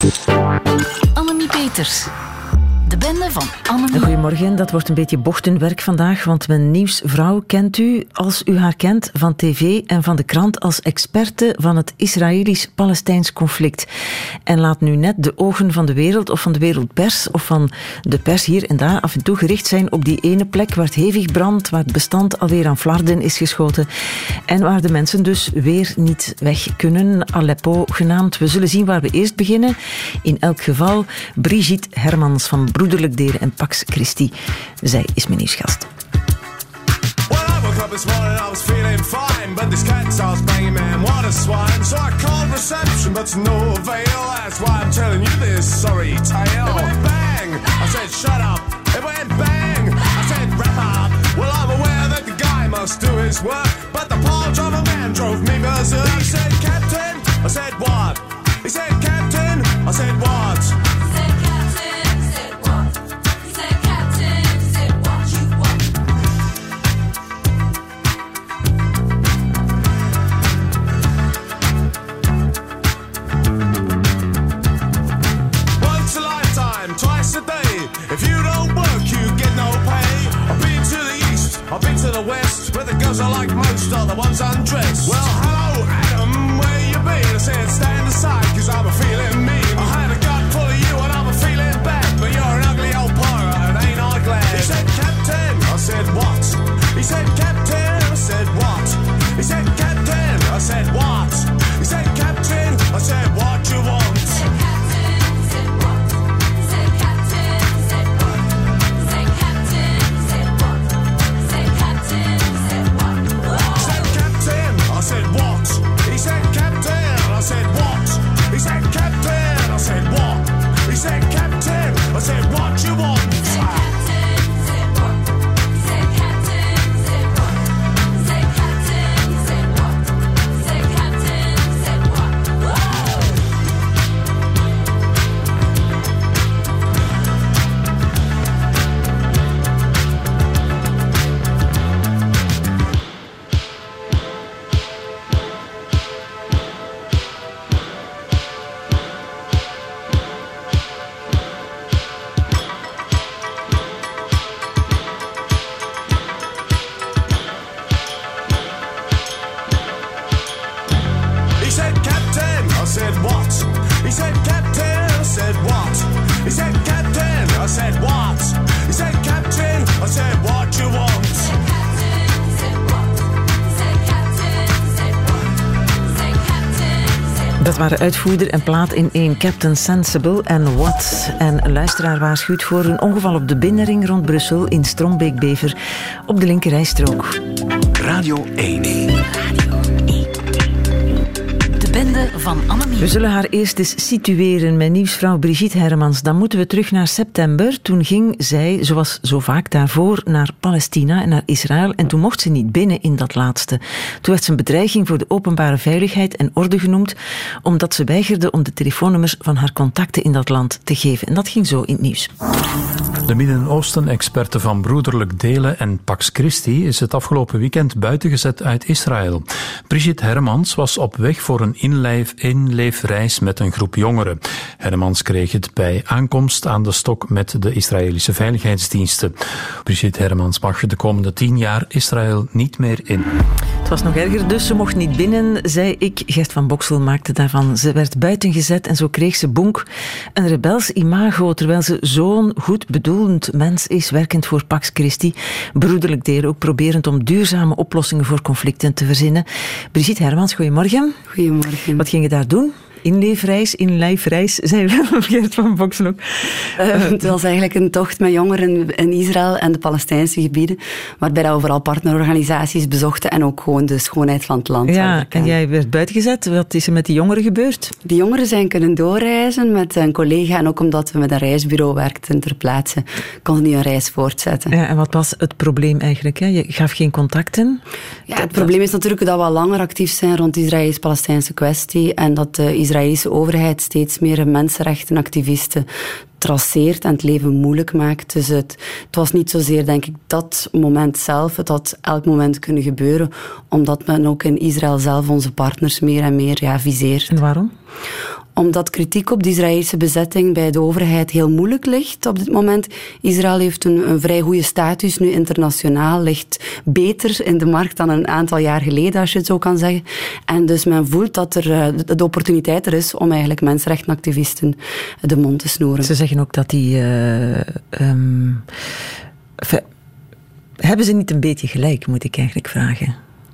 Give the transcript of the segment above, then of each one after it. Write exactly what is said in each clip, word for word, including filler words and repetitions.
Annemie Peters. De bende van Annemie. Goedemorgen, dat wordt een beetje bochtenwerk vandaag, want mijn nieuwsvrouw kent u, als u haar kent, van tv en van de krant als experte van het Israëlisch-Palestijns conflict. En laat nu net de ogen van de wereld of van de wereldpers of van de pers hier en daar af en toe gericht zijn op die ene plek waar het hevig brandt, waar het bestand alweer aan flarden is geschoten en waar de mensen dus weer niet weg kunnen. Aleppo genaamd. We zullen zien waar we eerst beginnen. In elk geval Brigitte Hermans van Broederlijk Delen en Pax Christi. Zij is mijn nieuwsgast. Well, I woke up this morning, I was feeling fine, but this cat starts banging, man, what a swine. So I called reception, but to no avail. That's why I'm telling you this sorry tale. It went bang, I said shut up. It went bang, I said wrap up. Well, I'm aware that the guy must do his work, but the paw driver man drove me berserk. He said, Captain, I said what? He said, Captain, I said what? If you don't work, you get no pay. I've been to the east, I've been to the west, where the girls I like most are the ones undressed. Well, hello, Adam, where you been? I said, stand aside, cause I'm a feeling mean. I had a gut full of you and I'm a feeling bad, but you're an ugly old pirate, ain't I glad? He said, Captain, I said, what? He said, Captain, I said, what? He said, Captain, I said, what? He said, Captain, I said, what you want? I said, what? He said, Captain. I said, what? He said, Captain. I said, what? He said, Captain. I said, what you want? Dat waren uitvoerder en plaat in één, Captain Sensible en What. En een luisteraar waarschuwt voor een ongeval op de binnenring rond Brussel in Strombeek-Bever op de linkerrijstrook. Radio één. De bende van Annemie. We zullen haar eerst eens situeren, mijn nieuwsvrouw Brigitte Hermans. Dan moeten we terug naar september. Toen ging zij, zoals zo vaak daarvoor, naar Palestina en naar Israël. En toen mocht ze niet binnen in dat laatste. Toen werd ze een bedreiging voor de openbare veiligheid en orde genoemd, omdat ze weigerde om de telefoonnummers van haar contacten in dat land te geven. En dat ging zo in het nieuws. De Midden-Oosten-experte van Broederlijk Delen en Pax Christi is het afgelopen weekend buitengezet uit Israël. Brigitte Hermans was op weg voor een inleef, inleefreis met een groep jongeren. Hermans kreeg het bij aankomst aan de stok met de Israëlische veiligheidsdiensten. Brigitte Hermans mag de komende tien jaar Israël niet meer in. Het was nog erger dus, ze mocht niet binnen, zei ik. Gert van Boksel maakte daarvan. Ze werd buitengezet en zo kreeg ze bonk een rebels imago, terwijl ze zo'n goed bedoelend mens is, werkend voor Pax Christi. Broederlijk Delen, ook proberend om duurzame oplossingen voor conflicten te verzinnen. Brigitte Hermans, goedemorgen. Goedemorgen. Wat ging je daar doen? Inleefreis, inlijfreis, zei Gert van Boksel ook. Uh, het was eigenlijk een tocht met jongeren in Israël en de Palestijnse gebieden, waarbij we vooral partnerorganisaties bezochten en ook gewoon de schoonheid van het land. Ja, en jij werd buitengezet. Wat is er met die jongeren gebeurd? Die jongeren zijn kunnen doorreizen met een collega en ook omdat we met een reisbureau werkten ter plaatse, konden die hun reis voortzetten. Ja, en wat was het probleem eigenlijk? Hè? Je gaf geen contacten? Ja, het probleem is natuurlijk dat we al langer actief zijn rond de Israëlisch-Palestijnse kwestie en dat de Israëlische overheid steeds meer mensenrechtenactivisten traceert en het leven moeilijk maakt. Dus het, het was niet zozeer, denk ik, dat moment zelf. Het had elk moment kunnen gebeuren, omdat men ook in Israël zelf onze partners meer en meer ja, viseert. En waarom? Omdat kritiek op de Israëlische bezetting bij de overheid heel moeilijk ligt op dit moment. Israël heeft een, een vrij goede status nu internationaal, ligt beter in de markt dan een aantal jaar geleden, als je het zo kan zeggen. En dus men voelt dat er uh, de opportuniteit er is om eigenlijk mensenrechtenactivisten de mond te snoeren. Ze zeggen ook dat die... Uh, um, enfin, hebben ze niet een beetje gelijk, moet ik eigenlijk vragen?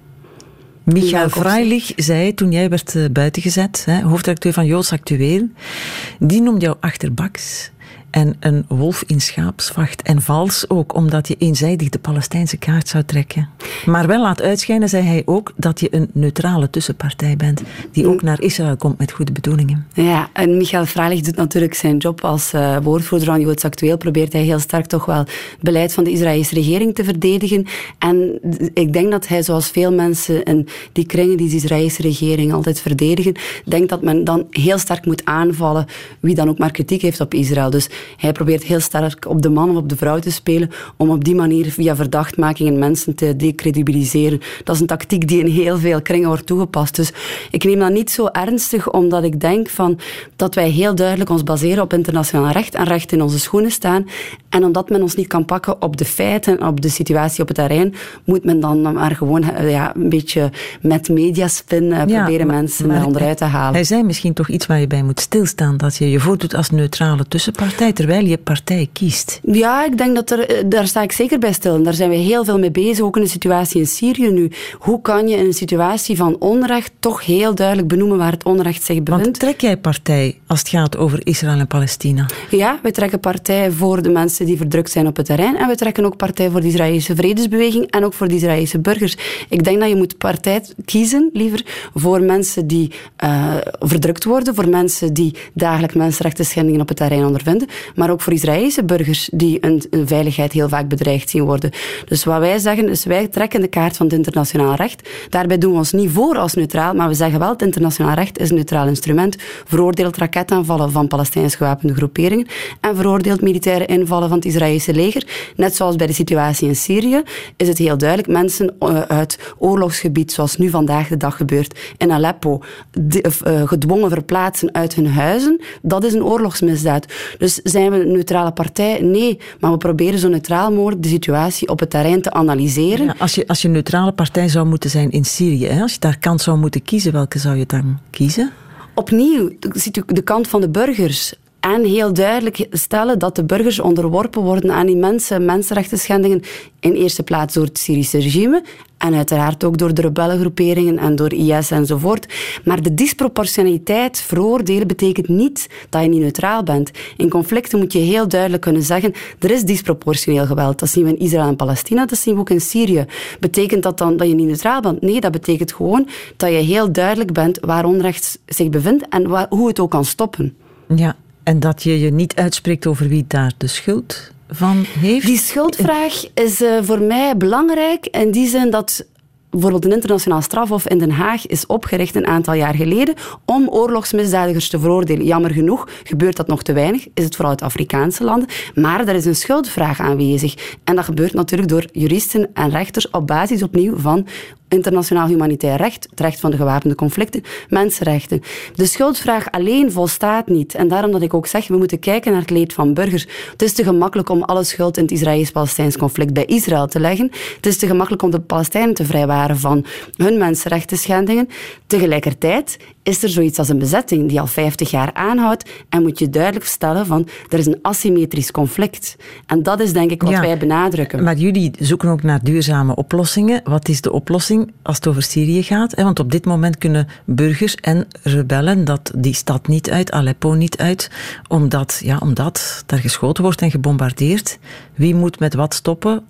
Michael Freilich zei, toen jij werd uh, buitengezet, hè, hoofdredacteur van Joods Actueel, die noemde jou achterbaks en een wolf in schaapsvacht en vals ook, omdat je eenzijdig de Palestijnse kaart zou trekken. Maar wel laat uitschijnen, zei hij ook, dat je een neutrale tussenpartij bent, die ook naar Israël komt met goede bedoelingen. Ja, en Michael Freilich doet natuurlijk zijn job als uh, woordvoerder van Joods Actueel, probeert hij heel sterk toch wel het beleid van de Israëlische regering te verdedigen. En ik denk dat hij, zoals veel mensen in die kringen die de Israëlische regering altijd verdedigen, denkt dat men dan heel sterk moet aanvallen wie dan ook maar kritiek heeft op Israël. Dus hij probeert heel sterk op de man of op de vrouw te spelen om op die manier via verdachtmakingen mensen te decredibiliseren. Dat is een tactiek die in heel veel kringen wordt toegepast. Dus ik neem dat niet zo ernstig, omdat ik denk van dat wij heel duidelijk ons baseren op internationaal recht en recht in onze schoenen staan. En omdat men ons niet kan pakken op de feiten en op de situatie op het terrein, moet men dan maar gewoon ja, een beetje met mediaspin uh, proberen ja, maar, mensen maar onderuit te halen. Hij zei misschien toch iets waar je bij moet stilstaan, dat je je voordoet als neutrale tussenpartij, terwijl je partij kiest. Ja, ik denk dat er, daar sta ik zeker bij stil. En daar zijn we heel veel mee bezig, ook in de situatie in Syrië nu. Hoe kan je in een situatie van onrecht toch heel duidelijk benoemen waar het onrecht zich bevindt? Want trek jij partij als het gaat over Israël en Palestina? Ja, wij trekken partij voor de mensen die verdrukt zijn op het terrein en we trekken ook partij voor de Israëlische vredesbeweging en ook voor de Israëlische burgers. Ik denk dat je moet partij kiezen, liever, voor mensen die uh, verdrukt worden, voor mensen die dagelijks mensenrechten schendingen op het terrein ondervinden, maar ook voor Israëlische burgers die een, een veiligheid heel vaak bedreigd zien worden. Dus wat wij zeggen is, wij trekken de kaart van het internationaal recht. Daarbij doen we ons niet voor als neutraal, maar we zeggen wel, het internationaal recht is een neutraal instrument, veroordeelt raketaanvallen van Palestijns gewapende groeperingen en veroordeelt militaire invallen van het Israëlische leger. Net zoals bij de situatie in Syrië is het heel duidelijk, mensen uh, uit oorlogsgebied, zoals nu vandaag de dag gebeurt in Aleppo, de, uh, gedwongen verplaatsen uit hun huizen, dat is een oorlogsmisdaad. Dus zijn we een neutrale partij? Nee, maar we proberen zo neutraal mogelijk de situatie op het terrein te analyseren. Ja, als je, als je een neutrale partij zou moeten zijn in Syrië, hè, als je daar kant zou moeten kiezen, welke zou je dan kiezen? Opnieuw, ziet u de kant van de burgers. En heel duidelijk stellen dat de burgers onderworpen worden aan immense mensenrechten schendingen. In eerste plaats door het Syrische regime. En uiteraard ook door de rebellengroeperingen en door I S enzovoort. Maar de disproportionaliteit veroordelen betekent niet dat je niet neutraal bent. In conflicten moet je heel duidelijk kunnen zeggen, er is disproportioneel geweld. Dat zien we in Israël en Palestina, dat zien we ook in Syrië. Betekent dat dan dat je niet neutraal bent? Nee, dat betekent gewoon dat je heel duidelijk bent waar onrecht zich bevindt en waar, hoe het ook kan stoppen. Ja. En dat je je niet uitspreekt over wie daar de schuld van heeft? Die schuldvraag is uh, voor mij belangrijk in die zin dat bijvoorbeeld een internationaal strafhof in Den Haag is opgericht een aantal jaar geleden om oorlogsmisdadigers te veroordelen. Jammer genoeg gebeurt dat nog te weinig, is het vooral uit Afrikaanse landen. Maar er is een schuldvraag aanwezig. En dat gebeurt natuurlijk door juristen en rechters op basis opnieuw van internationaal humanitair recht, het recht van de gewapende conflicten, mensenrechten. De schuldvraag alleen volstaat niet. En daarom dat ik ook zeg, we moeten kijken naar het leed van burgers. Het is te gemakkelijk om alle schuld in het Israëlisch-Palestijns conflict bij Israël te leggen. Het is te gemakkelijk om de Palestijnen te vrijwaren van hun mensenrechten schendingen. Tegelijkertijd is er zoiets als een bezetting die al vijftig jaar aanhoudt en moet je duidelijk stellen van, er is een asymmetrisch conflict. En dat is denk ik wat ja, wij benadrukken. Maar jullie zoeken ook naar duurzame oplossingen. Wat is de oplossing als het over Syrië gaat? Want op dit moment kunnen burgers en rebellen dat die stad niet uit, Aleppo niet uit, omdat, ja, omdat daar geschoten wordt en gebombardeerd. Wie moet met wat stoppen om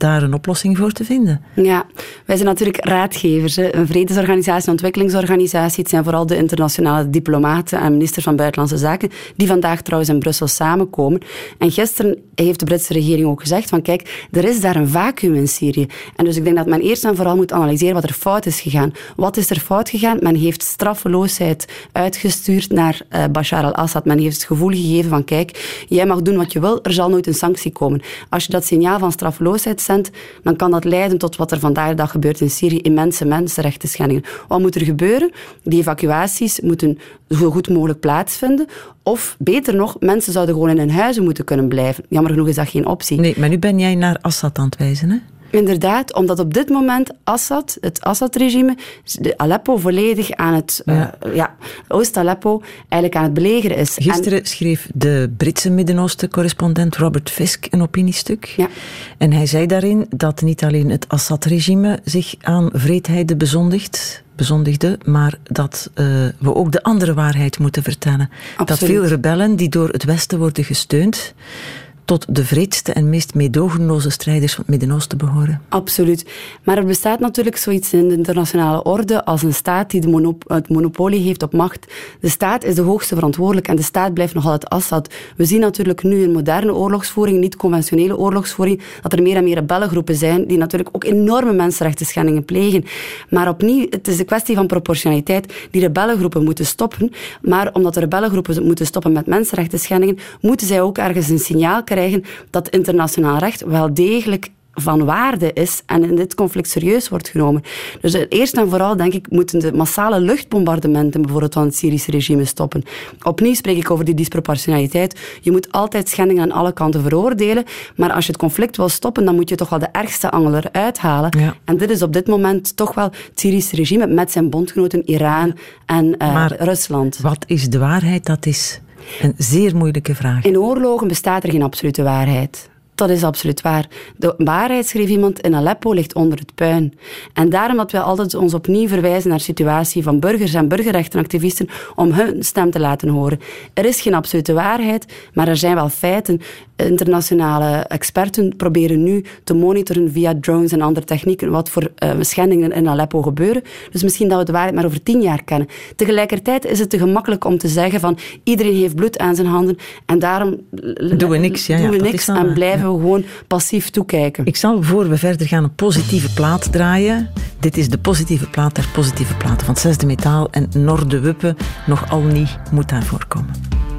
daar een oplossing voor te vinden? Ja, wij zijn natuurlijk raadgevers. Hè. Een vredesorganisatie, een ontwikkelingsorganisatie. Het zijn vooral de internationale diplomaten en ministers van Buitenlandse Zaken die vandaag trouwens in Brussel samenkomen. En gisteren heeft de Britse regering ook gezegd van kijk, er is daar een vacuüm in Syrië. En dus ik denk dat men eerst en vooral moet analyseren wat er fout is gegaan. Wat is er fout gegaan? Men heeft straffeloosheid uitgestuurd naar uh, Bashar al-Assad. Men heeft het gevoel gegeven van kijk, jij mag doen wat je wil, er zal nooit een sanctie komen. Als je dat signaal van straffeloosheid zendt, dan kan dat leiden tot wat er vandaag de dag gebeurt in Syrië, immense mensenrechten schendingen. Wat moet er gebeuren? Die evacuaties moeten zo goed mogelijk plaatsvinden. Of, beter nog, mensen zouden gewoon in hun huizen moeten kunnen blijven. Jammer genoeg is dat geen optie. Nee, maar nu ben jij naar Assad aan het wijzen, hè? Inderdaad, omdat op dit moment Assad, het Assad-regime, Aleppo volledig aan het, ja. Uh, ja, Oost-Aleppo eigenlijk aan het belegeren is. Gisteren en... schreef de Britse Midden-Oosten-correspondent Robert Fisk een opiniestuk. Ja. En hij zei daarin dat niet alleen het Assad-regime zich aan wreedheden bezondigt, bezondigde, maar dat uh, we ook de andere waarheid moeten vertellen. Absoluut. Dat veel rebellen die door het Westen worden gesteund, tot de wreedste en meest meedogenloze strijders van het Midden-Oosten behoren. Absoluut. Maar er bestaat natuurlijk zoiets in de internationale orde als een staat die de monop- het monopolie heeft op macht. De staat is de hoogste verantwoordelijk en de staat blijft nog altijd Assad. We zien natuurlijk nu in moderne oorlogsvoering, niet conventionele oorlogsvoering, dat er meer en meer rebellengroepen zijn die natuurlijk ook enorme mensenrechten schendingen plegen. Maar opnieuw, het is een kwestie van proportionaliteit. Die rebellengroepen moeten stoppen, maar omdat de rebellengroepen moeten stoppen met mensenrechten schendingen, moeten zij ook ergens een signaal krijgen dat internationaal recht wel degelijk van waarde is en in dit conflict serieus wordt genomen. Dus eerst en vooral, denk ik, moeten de massale luchtbombardementen bijvoorbeeld van het Syrische regime stoppen. Opnieuw spreek ik over die disproportionaliteit. Je moet altijd schendingen aan alle kanten veroordelen, maar als je het conflict wil stoppen, dan moet je toch wel de ergste angel eruit halen. Ja. En dit is op dit moment toch wel het Syrische regime met zijn bondgenoten Iran en uh, maar Rusland. Wat is de waarheid? Dat is een zeer moeilijke vraag. In oorlogen bestaat er geen absolute waarheid. Dat is absoluut waar. De waarheid, schreef iemand, in Aleppo ligt onder het puin. En daarom dat wij altijd ons opnieuw verwijzen naar de situatie van burgers en burgerrechtenactivisten om hun stem te laten horen. Er is geen absolute waarheid, maar er zijn wel feiten. Internationale experten proberen nu te monitoren via drones en andere technieken wat voor uh, schendingen in Aleppo gebeuren. Dus misschien dat we de waarheid maar over tien jaar kennen. Tegelijkertijd is het te gemakkelijk om te zeggen van iedereen heeft bloed aan zijn handen en daarom doen we niks, ja, doen we ja, niks en dan, blijven ja. we gewoon passief toekijken. Ik zal, voor we verder gaan, een positieve plaat draaien. Dit is de positieve plaat der positieve platen van Zesde Metaal en Norde Wuppe. Nog al niet moet daarvoor komen.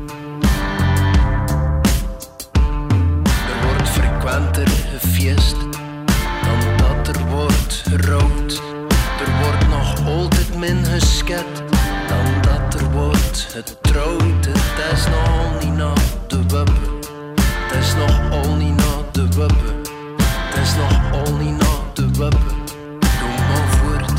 Er wordt frequenter gefeest dan dat er wordt gerookt. Er wordt nog altijd min gesket dan dat er wordt getrouwd. Het is nog niet naar de wuppe. Het is nog al niet naar de wuppe. Het is nog al niet naar de wuppe. Doe maar voort.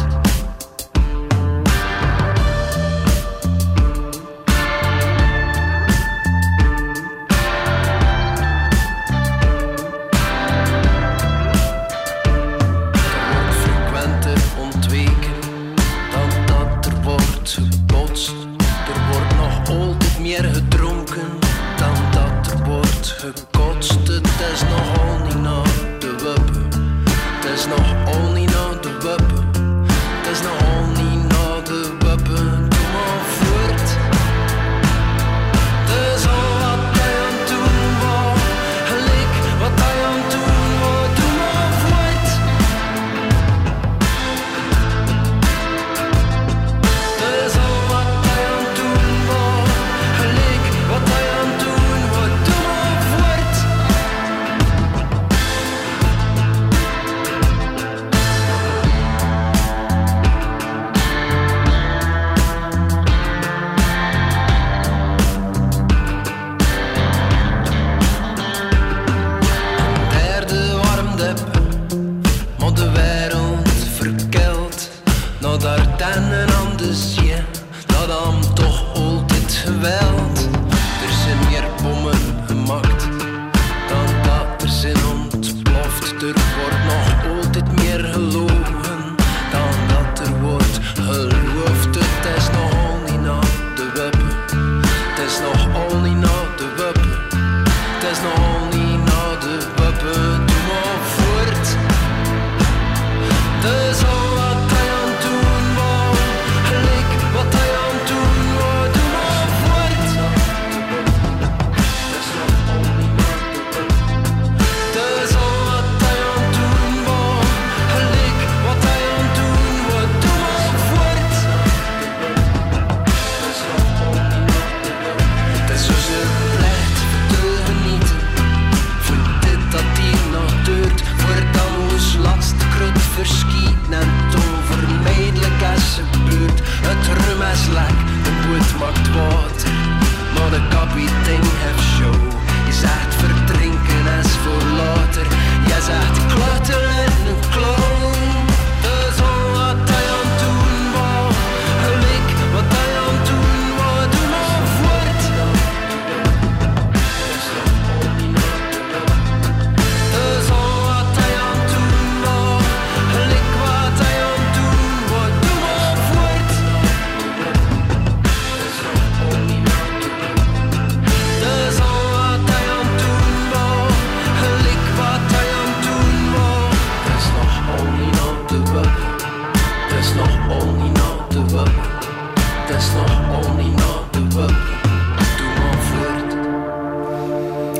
Er wordt frequenter ontweken dan dat er wordt gebotst. Er wordt nog altijd meer gedronken dan dat er wordt gekotst. Het is nog al niet naar de wuppe. Het is nog al niet naar de wuppe. Het is nog al niet naar de wuppe. Doe maar voort. Het is al wat hij aan het doen was. Gelijk wat hij aan het doen was. Doe maar voort. Het is al wat hij aan het doen was. Gelijk wat hij aan het doen was. Doe maar voort.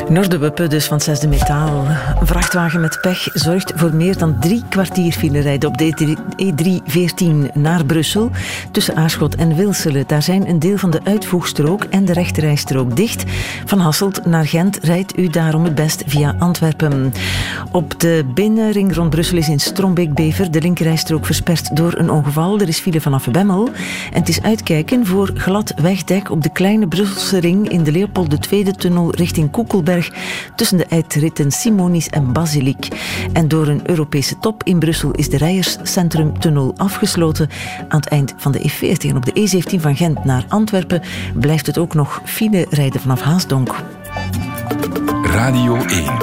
Noorderwuppe, dus van het zesde metaal. Een vrachtwagen met pech zorgt voor meer dan drie kwartier filerijden op de E drie veertien naar Brussel. Tussen Aarschot en Wilselen. Daar zijn een deel van de uitvoegstrook en de rechterrijstrook dicht. Van Hasselt naar Gent rijdt u daarom het best via Antwerpen. Op de binnenring rond Brussel is in Strombeek-Bever de linkerrijstrook versperd door een ongeval. Er is file vanaf Bemmel. En het is uitkijken voor glad wegdek op de kleine Brusselse ring in de Leopold de Tweede tunnel richting Koekelberg tussen de uitritten Simonis en Basiliek. En door een Europese top in Brussel is de Rijerscentrumtunnel afgesloten. Aan het eind van de E veertig en op de E zeventien van Gent naar Antwerpen blijft het ook nog file rijden vanaf Haasdonk. Radio één.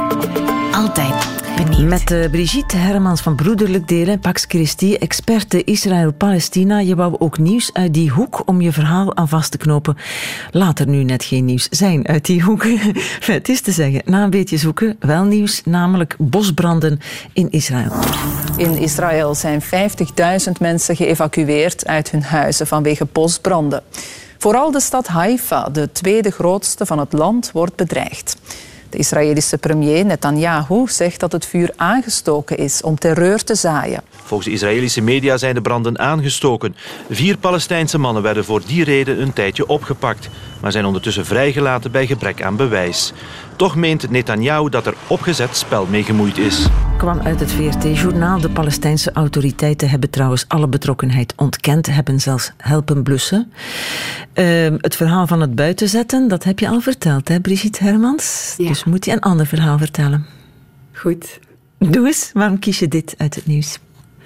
Altijd benieuwd. Met uh, Brigitte Hermans van Broederlijk Delen, Pax Christi, experte Israël-Palestina. Je wou ook nieuws uit die hoek om je verhaal aan vast te knopen. Laat er nu net geen nieuws zijn uit die hoek. Het is te zeggen, na een beetje zoeken, wel nieuws, namelijk bosbranden in Israël. In Israël zijn vijftigduizend mensen geëvacueerd uit hun huizen vanwege bosbranden. Vooral de stad Haifa, de tweede grootste van het land, wordt bedreigd. De Israëlische premier Netanyahu zegt dat het vuur aangestoken is om terreur te zaaien. Volgens de Israëlische media zijn de branden aangestoken. Vier Palestijnse mannen werden voor die reden een tijdje opgepakt, maar zijn ondertussen vrijgelaten bij gebrek aan bewijs. Toch meent Netanyahu dat er opgezet spel mee gemoeid is. Kwam uit het V R T-journaal. De Palestijnse autoriteiten hebben trouwens alle betrokkenheid ontkend, hebben zelfs helpen blussen. Uh, het verhaal van het buitenzetten, dat heb je al verteld, hè, Brigitte Hermans? Ja. Dus moet je een ander verhaal vertellen. Goed. Doe eens, waarom kies je dit uit het nieuws?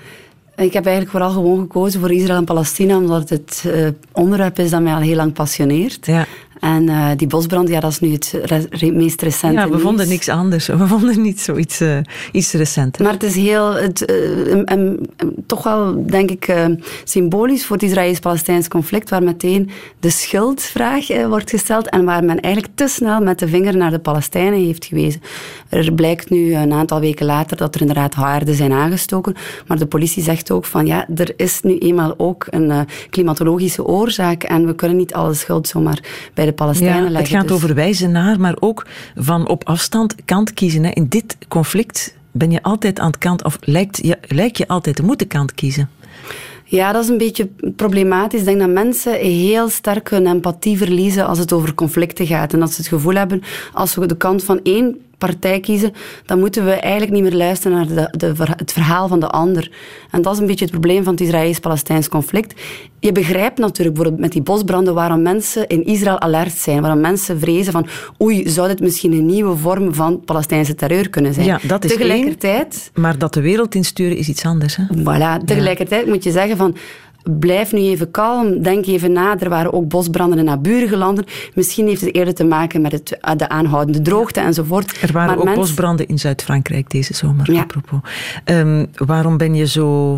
Ik heb eigenlijk vooral gewoon gekozen voor Israël en Palestina, omdat het uh, onderwerp is dat mij al heel lang passioneert. Ja. En uh, die bosbrand, ja, dat is nu het re- meest recente Ja, we nieuws. vonden niks anders. We vonden niet zoiets uh, iets recenter. Maar het is heel, het, uh, um, um, um, toch wel, denk ik, uh, symbolisch voor het Israëlisch-Palestijns conflict, waar meteen de schuldvraag uh, wordt gesteld en waar men eigenlijk te snel met de vinger naar de Palestijnen heeft gewezen. Er blijkt nu een aantal weken later dat er inderdaad haarden zijn aangestoken, maar de politie zegt ook van, ja, er is nu eenmaal ook een uh, klimatologische oorzaak en we kunnen niet alle schuld zomaar bij de Palestijnen ja, leggen. Het gaat dus. over wijzen naar, maar ook van op afstand kant kiezen. Hè. In dit conflict ben je altijd aan het kant, of lijkt je, lijkt je altijd te moeten kant kiezen. Ja, dat is een beetje problematisch. Ik denk dat mensen heel sterk hun empathie verliezen als het over conflicten gaat. En dat ze het gevoel hebben, als we de kant van één partij kiezen, dan moeten we eigenlijk niet meer luisteren naar de, de, het verhaal van de ander. En dat is een beetje het probleem van het Israëlisch-Palestijns conflict. Je begrijpt natuurlijk bijvoorbeeld met die bosbranden waarom mensen in Israël alert zijn, waarom mensen vrezen van oei, zou dit misschien een nieuwe vorm van Palestijnse terreur kunnen zijn. Ja, dat is tegelijkertijd, één, maar dat de wereld insturen is iets anders. Hè? Voilà, tegelijkertijd ja. moet je zeggen van blijf nu even kalm, denk even na. Er waren ook bosbranden in naburige landen. Misschien heeft het eerder te maken met het, de aanhoudende droogte enzovoort. Er waren maar ook mens... bosbranden in Zuid-Frankrijk deze zomer, ja. apropos. Um, waarom ben je zo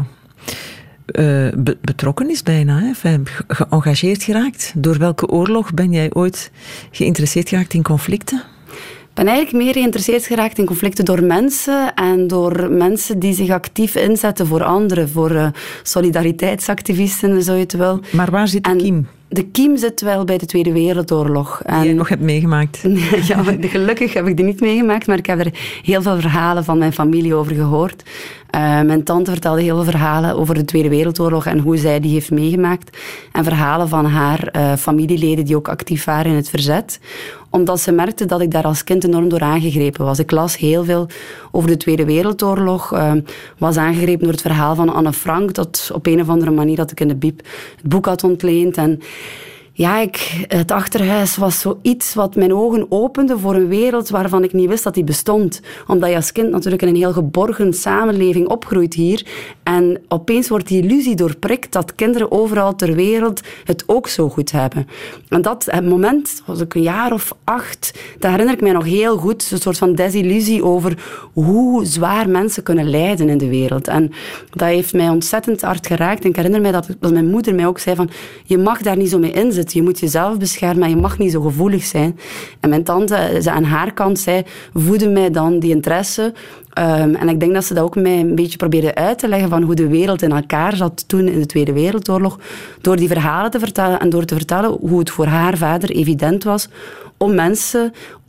uh, be- betrokken is bijna, hè? Enfin, geëngageerd geraakt? Door welke oorlog ben jij ooit geïnteresseerd geraakt in conflicten? Ik ben eigenlijk meer geïnteresseerd geraakt in conflicten door mensen en door mensen die zich actief inzetten voor anderen, voor uh, solidariteitsactivisten, zo je het wel. Maar waar zit de kiem? De kiem zit wel bij de Tweede Wereldoorlog. En... Die je nog hebt meegemaakt. Ja, gelukkig heb ik die niet meegemaakt, maar ik heb er heel veel verhalen van mijn familie over gehoord. Uh, mijn tante vertelde heel veel verhalen over de Tweede Wereldoorlog en hoe zij die heeft meegemaakt. En verhalen van haar uh, familieleden die ook actief waren in het verzet. Omdat ze merkte dat ik daar als kind enorm door aangegrepen was. Ik las heel veel over de Tweede Wereldoorlog. Uh, was aangegrepen door het verhaal van Anne Frank, dat op een of andere manier dat ik in de bieb het boek had ontleend. En ja, ik, het achterhuis was zoiets wat mijn ogen opende voor een wereld waarvan ik niet wist dat die bestond. Omdat je als kind natuurlijk in een heel geborgen samenleving opgroeit hier. En opeens wordt die illusie doorprikt dat kinderen overal ter wereld het ook zo goed hebben. En dat het moment, was ik een jaar of acht, dat herinner ik mij nog heel goed. Een soort van desillusie over hoe zwaar mensen kunnen lijden in de wereld. En dat heeft mij ontzettend hard geraakt. En ik herinner mij dat, dat mijn moeder mij ook zei van, je mag daar niet zo mee inzitten. Je moet jezelf beschermen, maar je mag niet zo gevoelig zijn. En mijn tante, ze aan haar kant, zei, voedde mij dan die interesse. Um, en ik denk dat ze dat ook mij een beetje probeerde uit te leggen van hoe de wereld in elkaar zat toen in de Tweede Wereldoorlog. Door die verhalen te vertellen en door te vertellen hoe het voor haar vader evident was om mensen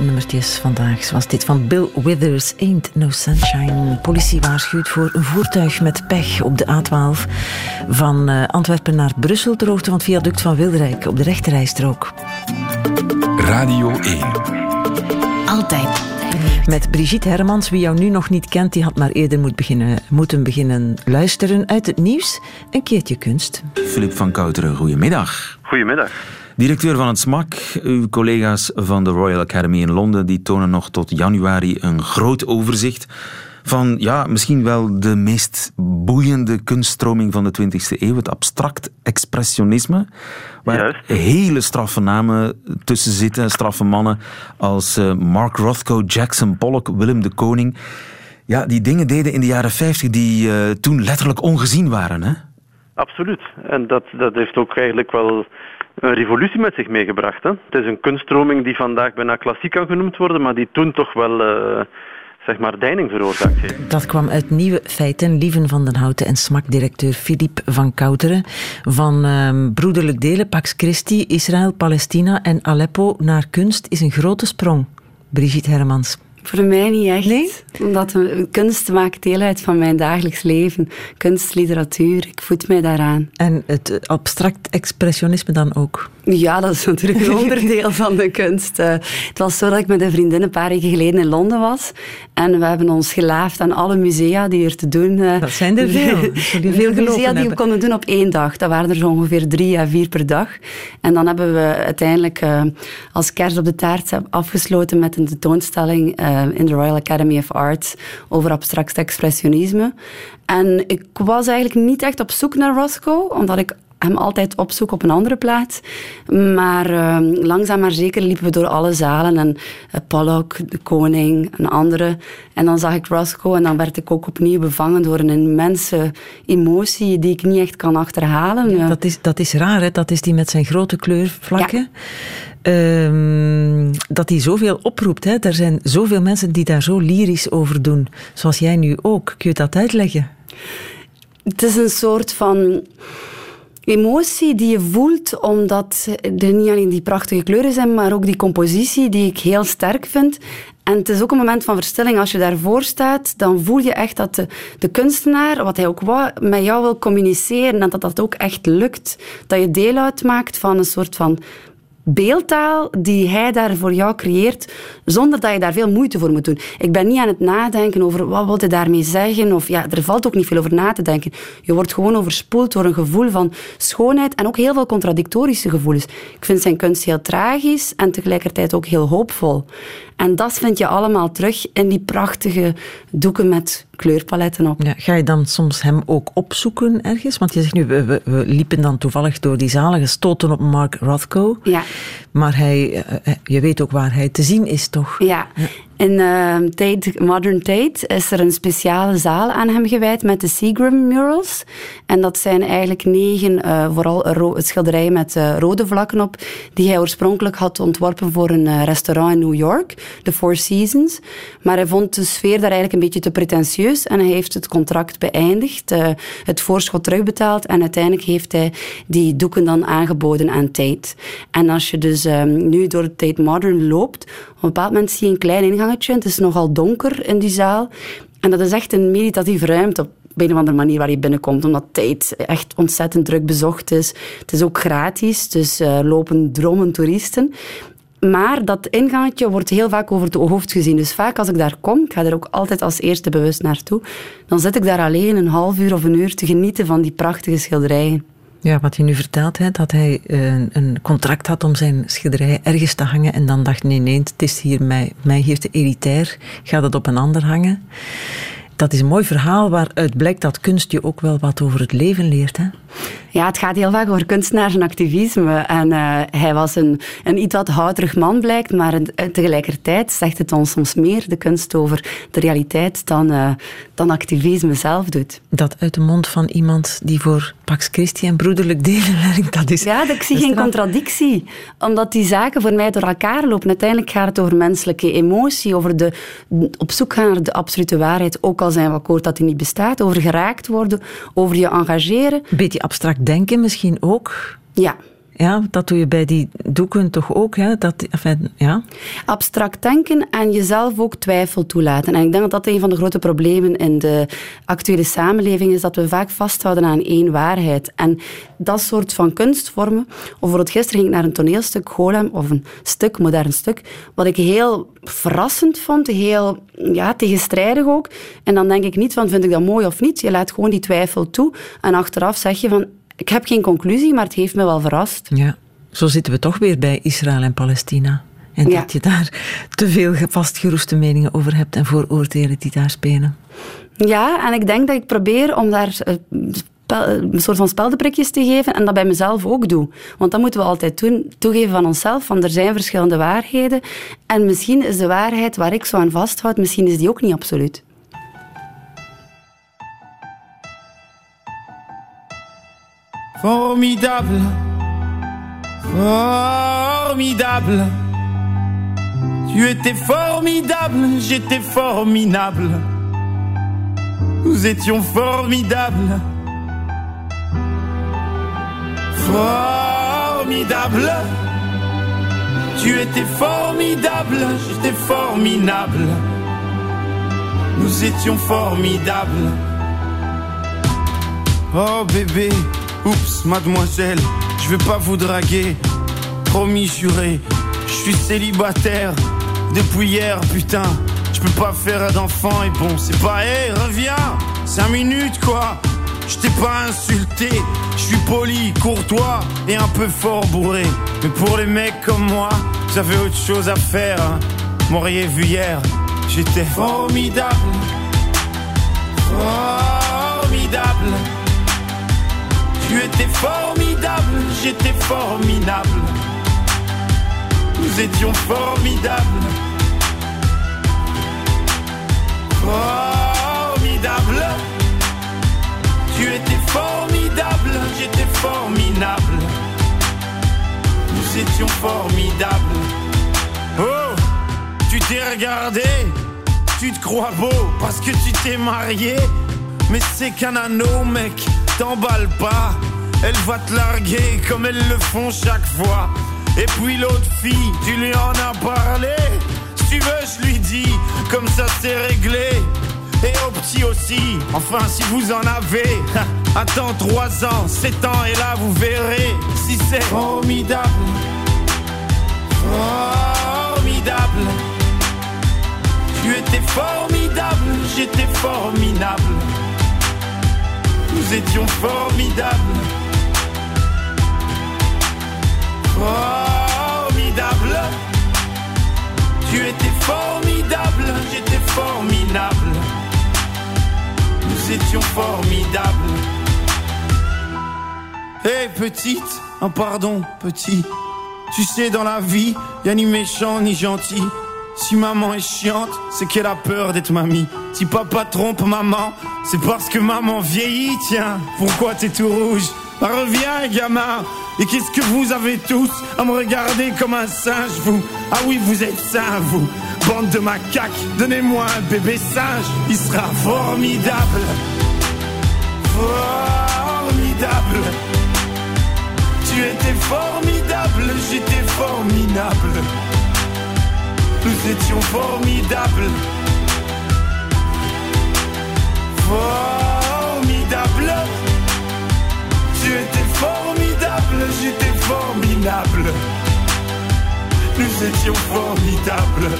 nummertjes vandaag. Zoals dit van Bill Withers, Ain't No Sunshine. Politie waarschuwt voor een voertuig met pech op de A twaalf. Van uh, Antwerpen naar Brussel, ter hoogte van het viaduct van Wilderijk op de rechterrijstrook. Radio één. Altijd. Met Brigitte Hermans. Wie jou nu nog niet kent, die had maar eerder moet beginnen, moeten beginnen luisteren. Uit het nieuws, een keertje kunst. Filip van Kouteren, goedemiddag. Goedemiddag. Directeur van het S M A C. Uw collega's van de Royal Academy in Londen die tonen nog tot januari een groot overzicht van ja, misschien wel de meest boeiende kunststroming van de twintigste eeuw, het abstract expressionisme, waar Juist. hele straffe namen tussen zitten, straffe mannen als uh, Mark Rothko, Jackson Pollock, Willem de Koning. Ja, die dingen deden in de jaren vijftig die uh, toen letterlijk ongezien waren, hè? Absoluut. En dat, dat heeft ook eigenlijk wel een revolutie met zich meegebracht. Hè? Het is een kunststroming die vandaag bijna klassiek kan genoemd worden, maar die toen toch wel uh, zeg maar deining veroorzaakt heeft. Dat kwam uit Nieuwe Feiten. Lieven van den Houten en S M A C-directeur Filip van Kouteren. Van uh, broederlijk delen, Pax Christi, Israël, Palestina en Aleppo naar kunst is een grote sprong. Brigitte Hermans. Voor mij niet echt. Nee? Omdat kunst maakt deel uit van mijn dagelijks leven. Kunst, literatuur, ik voed mij daaraan. En het abstract expressionisme dan ook? Ja, dat is natuurlijk een onderdeel van de kunst. Uh, het was zo dat ik met een vriendin een paar weken geleden in Londen was. En we hebben ons gelaafd aan alle musea die er te doen... Uh, dat zijn er veel. Die veel de musea die we konden doen op één dag. Dat waren er zo ongeveer drie à vier per dag. En dan hebben we uiteindelijk uh, als kers op de taart afgesloten met een tentoonstelling uh, in de Royal Academy of Arts over abstract expressionisme. En ik was eigenlijk niet echt op zoek naar Rothko, omdat ik hem altijd opzoek op een andere plaats. Maar uh, langzaam maar zeker liepen we door alle zalen. En uh, Pollock, de Koning en andere. En dan zag ik Rothko en dan werd ik ook opnieuw bevangen door een immense emotie die ik niet echt kan achterhalen. Ja, dat, is, dat is raar, hè? Dat is die met zijn grote kleurvlakken. Ja. Um, dat hij zoveel oproept. Hè? Er zijn zoveel mensen die daar zo lyrisch over doen. Zoals jij nu ook. Kun je dat uitleggen? Het is een soort van emotie die je voelt, omdat er niet alleen die prachtige kleuren zijn, maar ook die compositie die ik heel sterk vind. En het is ook een moment van verstilling. Als je daarvoor staat, dan voel je echt dat de, de kunstenaar, wat hij ook wou, met jou wil communiceren en dat dat ook echt lukt. Dat je deel uitmaakt van een soort van beeldtaal die hij daar voor jou creëert, zonder dat je daar veel moeite voor moet doen. Ik ben niet aan het nadenken over wat wil hij daarmee zeggen, of ja, er valt ook niet veel over na te denken. Je wordt gewoon overspoeld door een gevoel van schoonheid en ook heel veel contradictorische gevoelens. Ik vind zijn kunst heel tragisch en tegelijkertijd ook heel hoopvol. En dat vind je allemaal terug in die prachtige doeken met kleurpaletten op. Ja, ga je dan soms hem ook opzoeken ergens? Want je zegt nu, we, we, we liepen dan toevallig door die zalen, gestoten op Mark Rothko. Ja. Maar hij, je weet ook waar hij te zien is, toch? Ja. ja. In uh, Tate, Modern Tate is er een speciale zaal aan hem gewijd met de Seagram murals. En dat zijn eigenlijk negen, uh, vooral ro- schilderijen met uh, rode vlakken op, die hij oorspronkelijk had ontworpen voor een uh, restaurant in New York, de Four Seasons. Maar hij vond de sfeer daar eigenlijk een beetje te pretentieus en hij heeft het contract beëindigd, uh, het voorschot terugbetaald en uiteindelijk heeft hij die doeken dan aangeboden aan Tate. En als je dus um, nu door de Tate Modern loopt, op een bepaald moment zie je een klein ingangetje. Het is nogal donker in die zaal. En dat is echt een meditatieve ruimte op een of andere manier waar je binnenkomt, omdat Tate echt ontzettend druk bezocht is. Het is ook gratis, dus uh, lopen drommen toeristen. Maar dat ingangetje wordt heel vaak over het hoofd gezien. Dus vaak als ik daar kom, ik ga er ook altijd als eerste bewust naartoe, dan zit ik daar alleen een half uur of een uur te genieten van die prachtige schilderijen. Ja, wat je nu vertelt, hè, dat hij een, een contract had om zijn schilderijen ergens te hangen en dan dacht, nee, nee, het is hier mij, mij hier te elitair, ga dat op een ander hangen. Dat is een mooi verhaal waaruit blijkt dat kunst je ook wel wat over het leven leert, hè? Ja, het gaat heel vaak over kunstenaars en activisme. En uh, hij was een, een iets wat houterig man, blijkt, maar een, tegelijkertijd zegt het ons soms meer, de kunst, over de realiteit dan, uh, dan activisme zelf doet. Dat uit de mond van iemand die voor Pax Christi en broederlijk delen werkt, dat is... Ja, ik zie geen contradictie. Omdat die zaken voor mij door elkaar lopen. Uiteindelijk gaat het over menselijke emotie, over de, op zoek gaan naar de absolute waarheid, ook al zijn we akkoord dat die niet bestaat, over geraakt worden, over je engageren. Een beetje abstract denken misschien ook. Ja. Ja, dat doe je bij die doeken toch ook. Hè? Dat, enfin, ja. Abstract denken en jezelf ook twijfel toelaten. En ik denk dat dat een van de grote problemen in de actuele samenleving is, dat we vaak vasthouden aan één waarheid. En dat soort van kunstvormen, of bijvoorbeeld gisteren ging ik naar een toneelstuk, Golem, of een stuk, modern stuk, wat ik heel verrassend vond, heel ja, tegenstrijdig ook. En dan denk ik niet van, vind ik dat mooi of niet? Je laat gewoon die twijfel toe en achteraf zeg je van, ik heb geen conclusie, maar het heeft me wel verrast. Ja, zo zitten we toch weer bij Israël en Palestina. En ja. dat je daar te veel vastgeroeste meningen over hebt en vooroordelen die daar spelen. Ja, en ik denk dat ik probeer om daar een soort van speldenprikjes te geven en dat bij mezelf ook doe. Want dat moeten we altijd doen, toegeven van onszelf, van er zijn verschillende waarheden en misschien is de waarheid waar ik zo aan vasthoud, misschien is die ook niet absoluut. Formidable, formidable. Tu étais formidable, j'étais formidable. Nous étions formidables. Formidable. Tu étais formidable, j'étais formidable. Nous étions formidables. Oh bébé. Oups, mademoiselle, je vais pas vous draguer. Promis, juré, je suis célibataire depuis hier, putain. Je peux pas faire d'enfant et bon, c'est pas, hé, hey, reviens, cinq minutes quoi. Je t'ai pas insulté, je suis poli, courtois et un peu fort bourré. Mais pour les mecs comme moi, vous avez autre chose à faire, hein. M'auriez vu hier, j'étais formidable. Formidable. Tu étais formidable, j'étais formidable. Nous étions formidables. Formidable. Tu étais formidable, j'étais formidable. Nous étions formidables. Oh, tu t'es regardé, tu te crois beau parce que tu t'es marié. Mais c'est qu'un anneau, mec, t'emballe pas. Elle va te larguer comme elles le font chaque fois. Et puis l'autre fille, tu lui en as parlé. Si tu veux, je lui dis, comme ça c'est réglé. Et au petit aussi, enfin si vous en avez. Attends trois ans, sept ans et là vous verrez si c'est formidable. Formidable. Tu étais formidable, j'étais formidable. Nous étions formidables. Formidable. Tu étais formidable, j'étais formidable. Nous étions formidables. Hé hey, petite, oh pardon petit. Tu sais dans la vie, y'a ni méchant ni gentil. Si maman est chiante, c'est qu'elle a peur d'être mamie. Si papa trompe maman, c'est parce que maman vieillit, tiens. Pourquoi t'es tout rouge? Bah, reviens, gamin. Et qu'est-ce que vous avez tous à me regarder comme un singe, vous? Ah oui, vous êtes sains, vous. Bande de macaques, donnez-moi un bébé singe. Il sera formidable. Formidable. Tu étais formidable, j'étais formidable. Nous étions formidables. Formidable. Tu étais formidable, j'étais formidable. Nous étions formidables.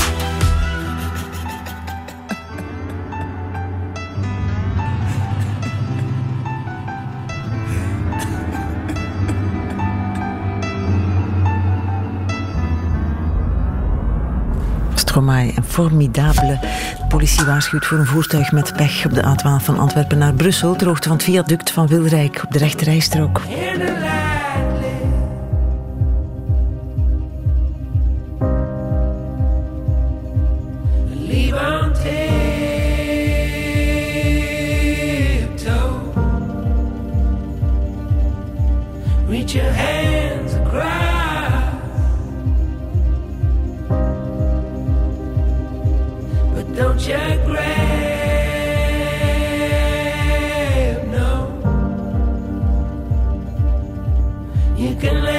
Stromae en Formidable. De politie waarschuwt voor een voertuig met pech op de A twaalf van Antwerpen naar Brussel, ter hoogte van het viaduct van Wilrijk op de rechterrijstrook. Reach your hands across, but don't you grab, no. You can let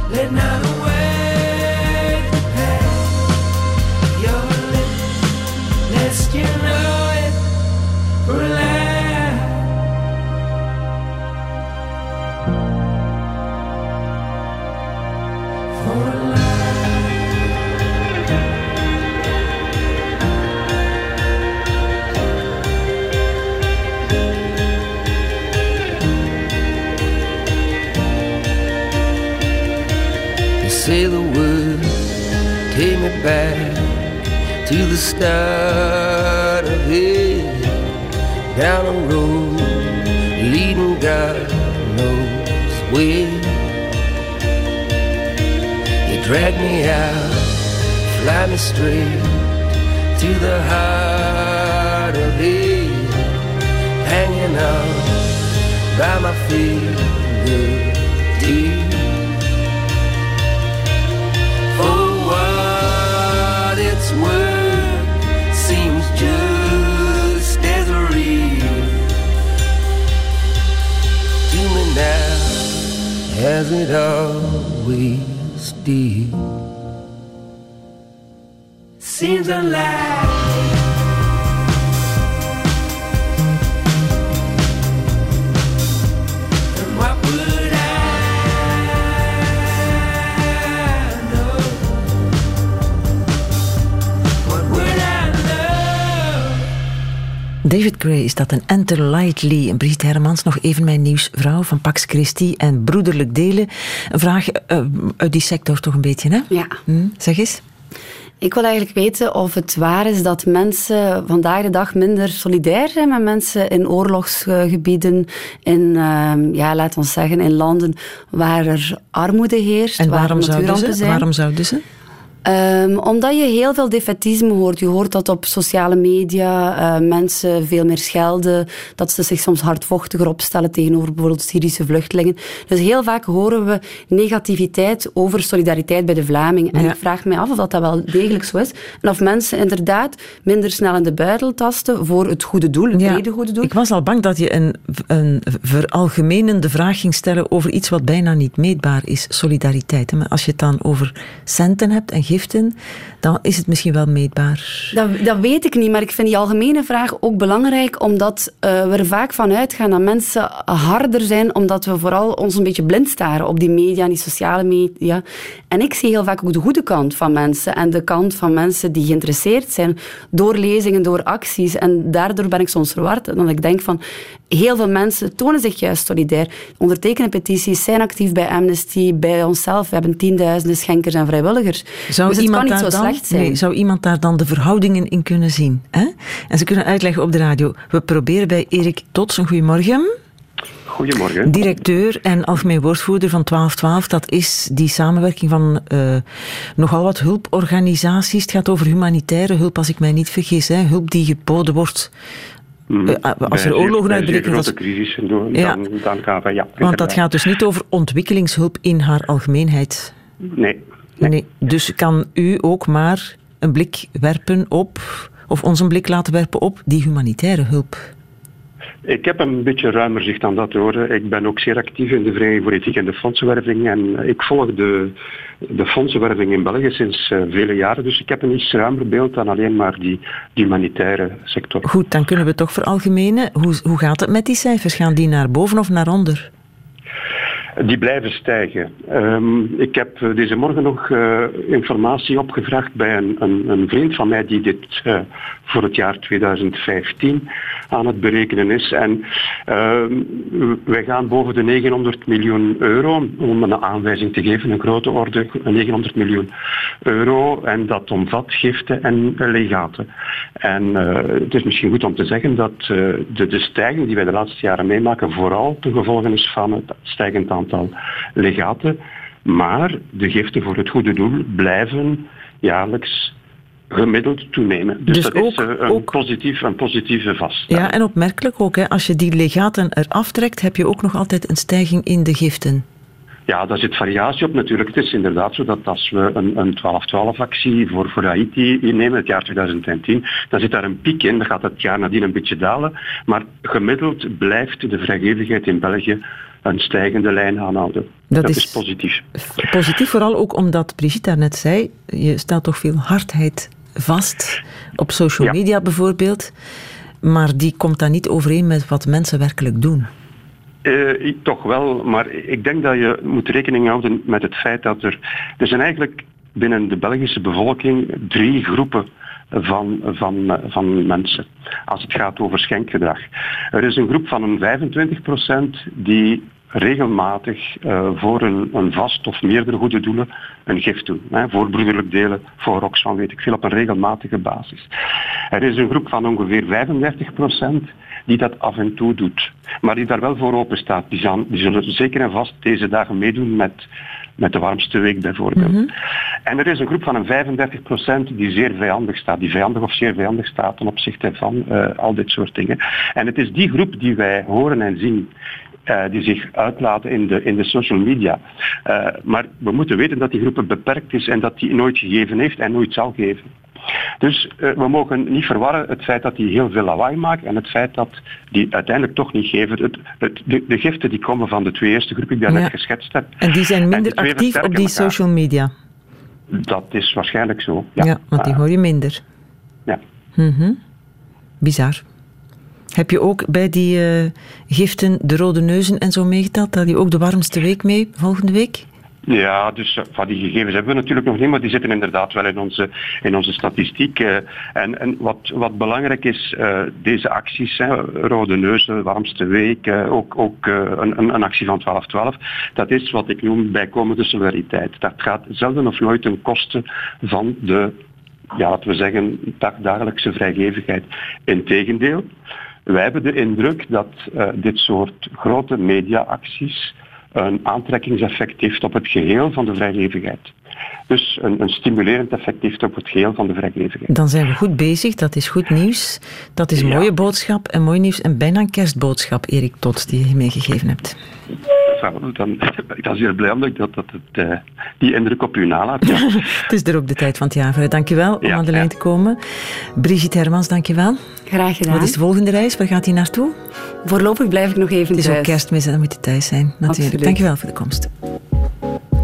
Let not away the pain. Your lips, lest you know it, relax. For a life. Say the word, take me back to the start of it. Down a road leading God knows where. You drag me out, fly me straight to the heart of it. Hanging on by my fingertips. Its word seems just as real to me now as it always did. Seems alive. David Gray is dat, een Enter Lightly. En Brigitte Hermans, nog even mijn nieuwsvrouw van Pax Christi en Broederlijk Delen. Een vraag uh, uit die sector toch een beetje, hè? Ja. Hm, zeg eens. Ik wil eigenlijk weten of het waar is dat mensen vandaag de dag minder solidair zijn met mensen in oorlogsgebieden, in, uh, ja, laat ons zeggen, in landen waar er armoede heerst, en waar waarom natuurrampen zouden ze? zijn. Waarom zouden ze? Um, omdat je heel veel defaitisme hoort. Je hoort dat op sociale media uh, mensen veel meer schelden, dat ze zich soms hardvochtiger opstellen tegenover bijvoorbeeld Syrische vluchtelingen. Dus heel vaak horen we negativiteit over solidariteit bij de Vlamingen. En ja. ik vraag me af of dat, dat wel degelijk zo is. En of mensen inderdaad minder snel in de buidel tasten voor het goede doel, het brede ja, goede doel. Ik was al bang dat je een, een veralgemenende vraag ging stellen over iets wat bijna niet meetbaar is, solidariteit. Maar als je het dan over centen hebt en giften, dan is het misschien wel meetbaar. Dat, dat weet ik niet, maar ik vind die algemene vraag ook belangrijk, omdat uh, we er vaak van uitgaan dat mensen harder zijn, omdat we vooral ons een beetje blind staren op die media en die sociale media. En ik zie heel vaak ook de goede kant van mensen en de kant van mensen die geïnteresseerd zijn door lezingen, door acties. En daardoor ben ik soms verward. En ik denk van, heel veel mensen tonen zich juist solidair. Ondertekenen petities, zijn actief bij Amnesty, bij onszelf. We hebben tienduizenden schenkers en vrijwilligers. Zou dus het kan niet zo dan, slecht zijn. Nee, zou iemand daar dan de verhoudingen in kunnen zien? Hè? En ze kunnen uitleggen op de radio. We proberen bij Erik Tots. Een goedemorgen. Goedemorgen. Directeur en algemeen woordvoerder van twaalf twaalf. Dat is die samenwerking van uh, nogal wat hulporganisaties. Het gaat over humanitaire hulp, als ik mij niet vergis. Hè? Hulp die geboden wordt. Mm. Uh, als er oorlogen uitbreken... Als er grote crisis doen, ja. dan, dan gaat het... Ja, want dat gaat dus niet over ontwikkelingshulp in haar algemeenheid. Nee. Nee. nee. Dus kan u ook maar een blik werpen op, of ons een blik laten werpen op die humanitaire hulp? Ik heb een beetje ruimer zicht aan dat horen. Ik ben ook zeer actief in de Vereniging voor Ethiek en de Fondsenwerving. En ik volg de, de fondsenwerving in België sinds uh, vele jaren. Dus ik heb een iets ruimer beeld dan alleen maar die, die humanitaire sector. Goed, dan kunnen we toch veralgemenen. Hoe, hoe gaat het met die cijfers? Gaan die naar boven of naar onder? Die blijven stijgen. Um, ik heb deze morgen nog uh, informatie opgevraagd bij een, een, een vriend van mij die dit uh, voor het jaar tweeduizend vijftien aan het berekenen is. En uh, wij gaan boven de negenhonderd miljoen euro, om een aanwijzing te geven, een grote orde, negenhonderd miljoen euro. En dat omvat giften en legaten. En uh, het is misschien goed om te zeggen dat uh, de, de stijging die wij de laatste jaren meemaken vooral te gevolgen is van het stijgend aantal legaten. Maar de giften voor het goede doel blijven jaarlijks gemiddeld toenemen. Dus, dus dat ook, is uh, een, ook, positief, een positieve vaststelling. Ja, en opmerkelijk ook, hè, als je die legaten eraf trekt, heb je ook nog altijd een stijging in de giften. Ja, daar zit variatie op natuurlijk. Het is inderdaad zo dat als we een, een twaalf twaalf actie voor, voor Haiti innemen, het jaar tweeduizend tien, dan zit daar een piek in, dan gaat het jaar nadien een beetje dalen. Maar gemiddeld blijft de vrijgevigheid in België een stijgende lijn aanhouden. Dat, dat is, is positief. Positief vooral ook omdat Brigitte daarnet zei, je stelt toch veel hardheid vast op social Ja. media bijvoorbeeld, maar die komt dan niet overeen met wat mensen werkelijk doen. Uh, toch wel, maar ik denk dat je moet rekening houden met het feit dat er... Er zijn eigenlijk binnen de Belgische bevolking drie groepen van, van, van mensen, als het gaat over schenkgedrag. Er is een groep van een vijfentwintig procent die regelmatig uh, voor een, een vast of meerdere goede doelen een gift doen. Hè, voor broederlijk delen, voor Oxfam, weet ik veel, op een regelmatige basis. Er is een groep van ongeveer vijfendertig procent die dat af en toe doet, maar die daar wel voor open staat. Die, zal, die zullen zeker en vast deze dagen meedoen met, met de warmste week bijvoorbeeld. Mm-hmm. En er is een groep van een vijfendertig procent die zeer vijandig staat, die vijandig of zeer vijandig staat ten opzichte van uh, al dit soort dingen. En het is die groep die wij horen en zien, Uh, die zich uitlaten in de, in de social media. Uh, maar we moeten weten dat die groep beperkt is en dat die nooit gegeven heeft en nooit zal geven. Dus uh, we mogen niet verwarren het feit dat die heel veel lawaai maken en het feit dat die uiteindelijk toch niet geven. Het, het, de, de giften die komen van de twee eerste groepen die ik daarnet ja. geschetst heb. En die zijn minder die actief op die elkaar. Social media? Dat is waarschijnlijk zo. Ja, ja want die hoor je minder. Ja. Mm-hmm. Bizar. Heb je ook bij die uh, giften de rode neuzen en zo meegeteld? Tel je ook de warmste week mee volgende week? Ja, dus uh, van die gegevens hebben we natuurlijk nog niet, maar die zitten inderdaad wel in onze, in onze statistiek. Uh, en en wat, wat belangrijk is, uh, deze acties, hè, rode neuzen, warmste week, uh, ook, ook uh, een, een actie van twaalf twaalf, dat is wat ik noem bijkomende solidariteit. Dat gaat zelden of nooit ten koste van de, ja, laten we zeggen, dagelijkse vrijgevigheid. Integendeel. Wij hebben de indruk dat uh, dit soort grote media-acties een aantrekkingseffect heeft op het geheel van de vrijgevigheid. Dus een, een stimulerend effect heeft op het geheel van de vrijgevigheid. Dan zijn we goed bezig, dat is goed nieuws. Dat is een ja. mooie boodschap en mooi nieuws en bijna een kerstboodschap, Erik Tots, die je meegegeven hebt. Dan, ik was heel blij omdat dat, dat het, uh, die indruk op u nalaat. Ja. Het is er ook de tijd van het jaar voor. Dank je wel om ja, aan de lijn ja. te komen. Brigitte Hermans, dank je wel. Graag gedaan. Wat is de volgende reis? Waar gaat hij naartoe? Voorlopig blijf ik nog even thuis. Het is ook kerstmis en dan moet je thuis zijn. Natuurlijk. Dank je wel voor de komst.